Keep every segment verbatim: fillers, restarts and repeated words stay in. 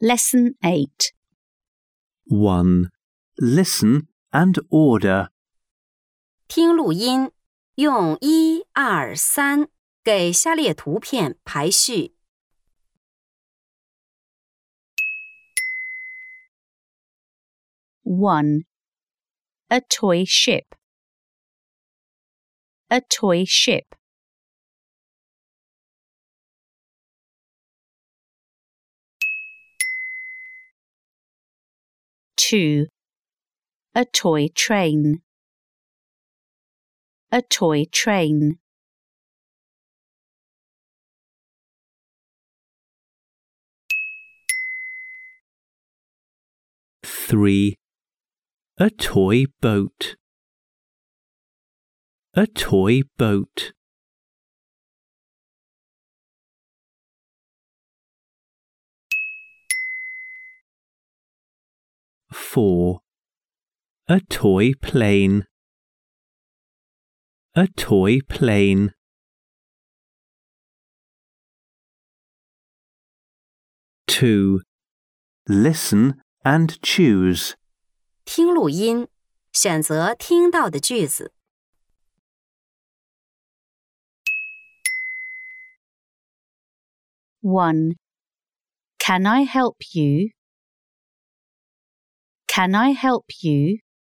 Lesson eight. one. Listen and order. 听录音，用一、二、三给下列图片排序。 one. A toy ship. A toy ship. two. A toy train. A toy train. three. A toy boat. A toy boat. four. A toy plane. A toy plane. two. Listen and choose. 听录音，选择听到的句子。 one. Can I help you? Can I help you?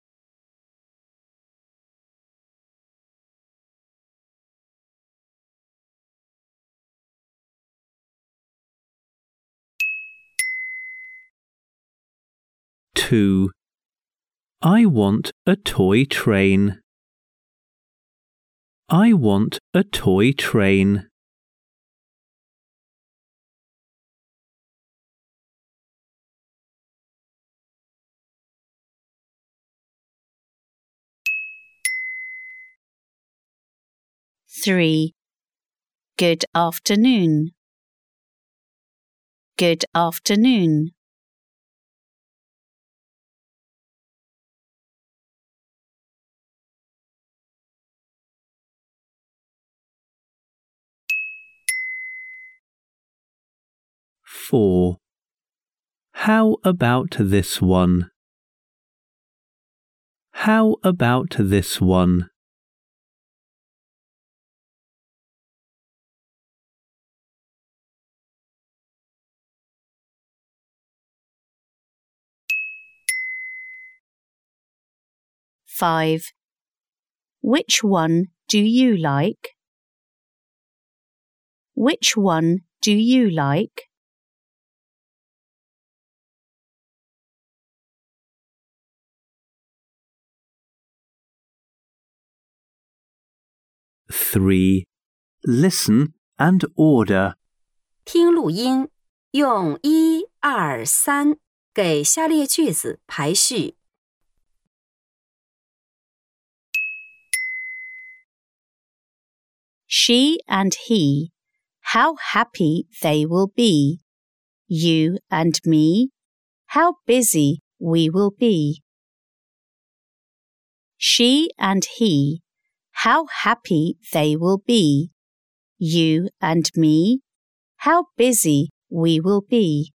two. I want a toy train. I want a toy train. three. Good afternoon. Good afternoon. four. How about this one? How about this one? five. Which one do you like? Which one do you like? three. Listen and order. 听录音，用一、二、三给下列句子排序。 She and he, how happy they will be. You and me, how busy we will be. She and he, how happy they will be. You and me, how busy we will be.